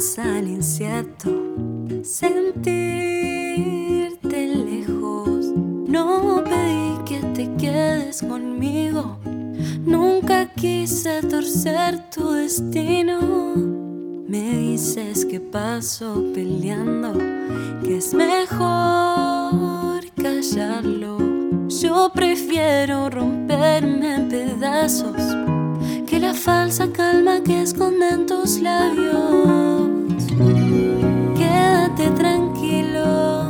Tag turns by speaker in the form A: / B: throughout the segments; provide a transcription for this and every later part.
A: al incierto sentirte lejos. No pedí que te quedes conmigo, nunca quise torcer tu destino. Me dices que paso peleando, que es mejor callarlo. Yo prefiero romperme en pedazos que la falsa calma que esconden tus labios. Quédate tranquilo,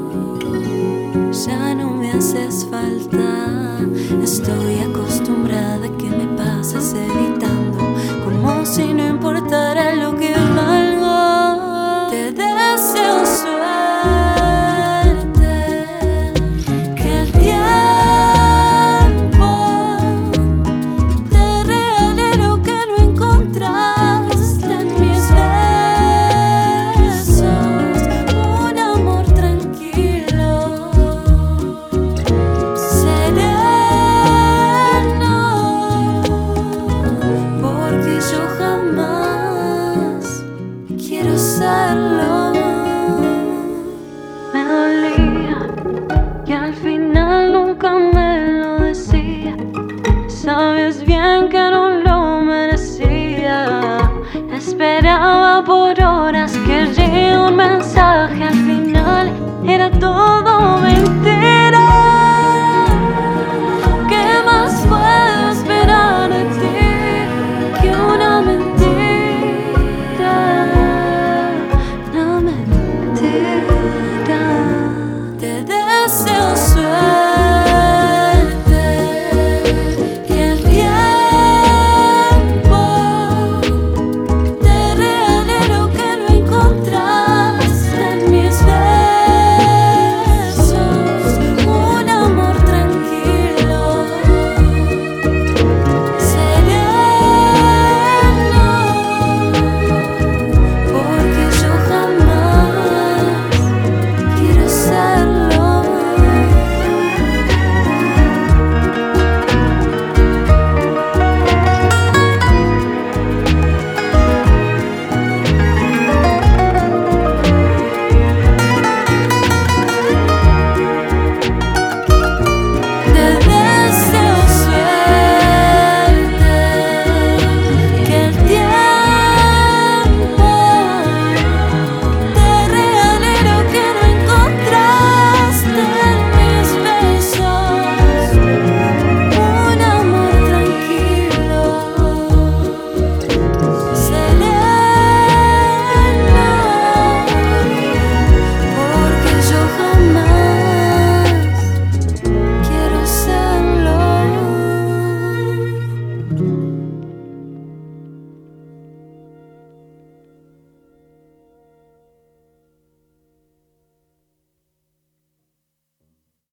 A: ya no me haces falta. Estoy acostumbrada a que me pases evitando, como si no importara lo que valgo. Te deseo suerte, que el tiempo te regale lo que no encontraste en mis besos. Un amor tranquilo, sereno, porque yo jamás quiero serlo. Me dolía que al final nunca me lo decía. Sabes bien que no lo merecía. Esperaba por horas que llegue un mensaje. Al final era todo